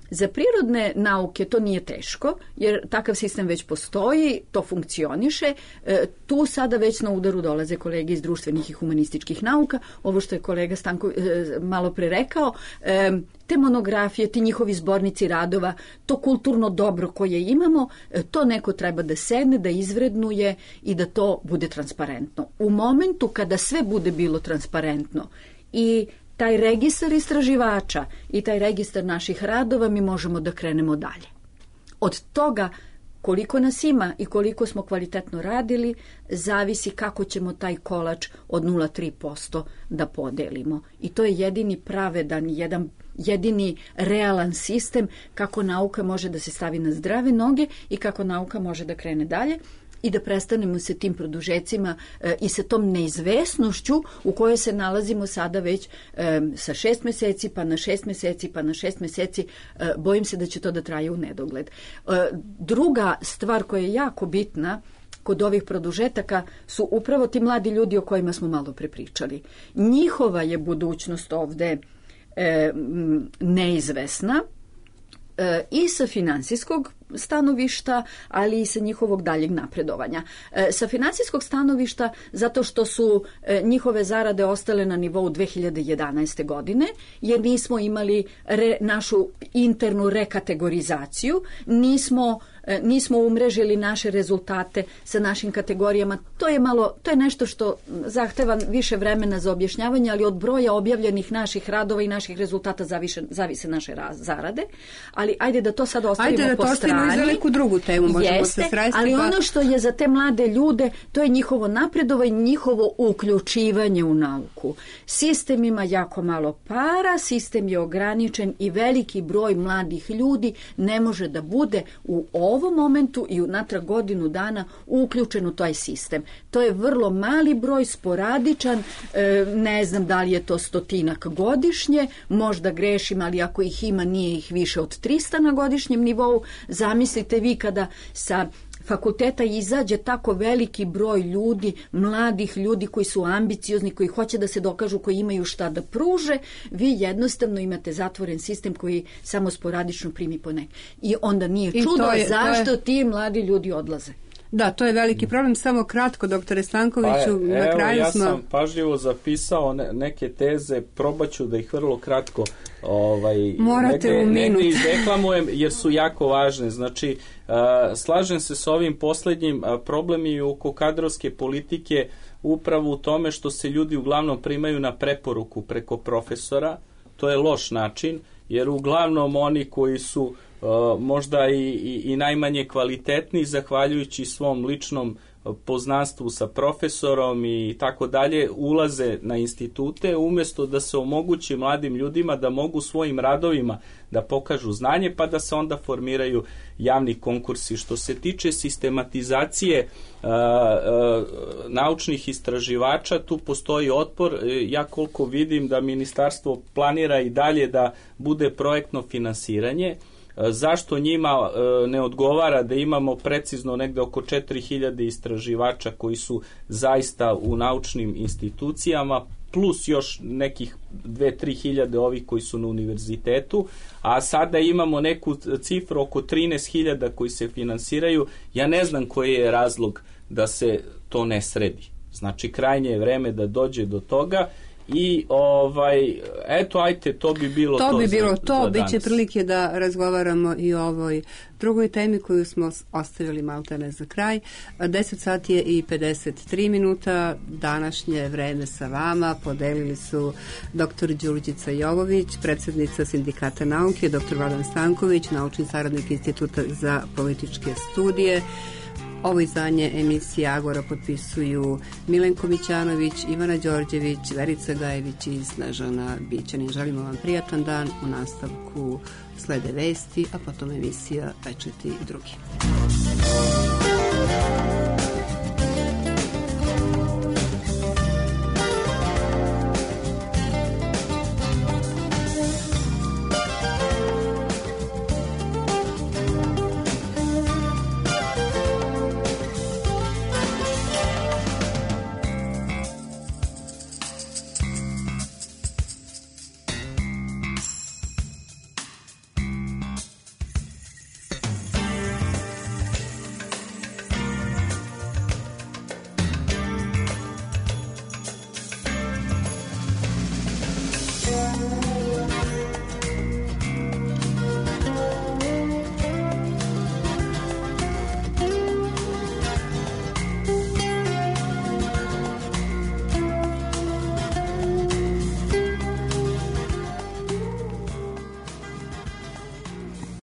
Za prirodne nauke to nije teško, jer takav sistem već postoji, to funkcioniše. Tu sada već na udaru dolaze kolege iz društvenih i humanističkih nauka. Ovo što je kolega Stanko malo pre rekao, te monografije, ti njihovi zbornici radova, to kulturno dobro koje imamo, to neko treba da sedne, da izvrednuje i da to bude transparentno. U momentu kada sve bude bilo transparentno i taj registar istraživača i taj registar naših radova, mi možemo da krenemo dalje. Od toga koliko nas ima i koliko smo kvalitetno radili, zavisi kako ćemo taj kolač od 0,3% da podelimo. I to je jedini pravedan, jedini realan sistem kako nauka može da se stavi na zdrave noge i kako nauka može da krene dalje i da prestanemo se tim produžecima i sa tom neizvesnošću u kojoj se nalazimo sada već sa 6 meseci, pa na 6 meseci, pa na 6 meseci. Bojim se da će to da traje u nedogled. Druga stvar koja je jako bitna kod ovih produžetaka su upravo ti mladi ljudi o kojima smo malo prepričali. Njihova je budućnost ovde neizvesna, i sa finansijskog stanovišta, ali i sa njihovog daljeg napredovanja. Sa finansijskog stanovišta zato što su njihove zarade ostale na nivou 2011. godine, jer nismo imali našu internu rekategorizaciju, nismo umrežili naše rezultate sa našim kategorijama. To je nešto što zahteva više vremena za objašnjavanje, ali od broja objavljenih naših radova i naših rezultata zavise naše zarade. Ali ajde da to sad ostavimo po strani. Ajde da to neku drugu temu možemo se sresti. Ali ono što je za te mlade ljude, to je njihovo napredovanje, njihovo uključivanje u nauku. Sistem ima jako malo para, sistem je ograničen i veliki broj mladih ljudi ne može da bude u ovom momentu i unatrag godinu dana uključen u taj sistem. To je vrlo mali broj, sporadičan, ne znam da li je to 100 godišnje, možda grešim, ali ako ih ima nije ih više od 300 na godišnjem nivou. Zamislite vi kada sa fakulteta izađe tako veliki broj ljudi, mladih ljudi koji su ambiciozni, koji hoće da se dokažu, koji imaju šta da pruže, vi jednostavno imate zatvoren sistem koji samo sporadično primi po nek. I onda nije čudo zašto ti mladi ljudi odlaze. Da, to je veliki problem. Samo kratko, doktore Stankoviću, na kraju ja sam pažljivo zapisao neke teze, probaću da ih vrlo kratko morate u minut. Ne izdeklamujem, jer su jako važne. Znači, slažem se s ovim poslednjim, problem je oko kadrovske politike upravo u tome što se ljudi uglavnom primaju na preporuku preko profesora. To je loš način, jer uglavnom oni koji su možda i najmanje kvalitetni, zahvaljujući svom ličnom poznanstvu sa profesorom i tako dalje, ulaze na institute umjesto da se omogući mladim ljudima da mogu svojim radovima da pokažu znanje, pa da se onda formiraju javni konkursi. Što se tiče sistematizacije naučnih istraživača, tu postoji otpor. Ja koliko vidim da ministarstvo planira i dalje da bude projektno finansiranje. Zašto njima ne odgovara da imamo precizno negde oko 4000 istraživača koji su zaista u naučnim institucijama, plus još nekih 2-3 hiljade ovih koji su na univerzitetu, a sada imamo neku cifru oko 13.000 koji se finansiraju. Ja ne znam koji je razlog da se to ne sredi. Znači, krajnje je vreme da dođe do toga. I eto, ajte, to bi bilo to. To bi bilo to, bit će prilike da razgovaramo i o ovoj drugoj temi koju smo ostavili maltene za kraj. 10 sati je i 53 minuta. Današnje vreme sa vama podelili su dr. Đurđica Jovović, predsjednica Sindikata nauke, dr. Vladan Stanković, naučni saradnik Instituta za političke studije. Ovo izdanje emisije Agora potpisuju Milenko Mićanović, Ivana Đorđević, Verica Gajević i Snežana Bićanin. Želimo vam prijatan dan. U nastavku slede vesti, a potom emisija Pečeti drugi.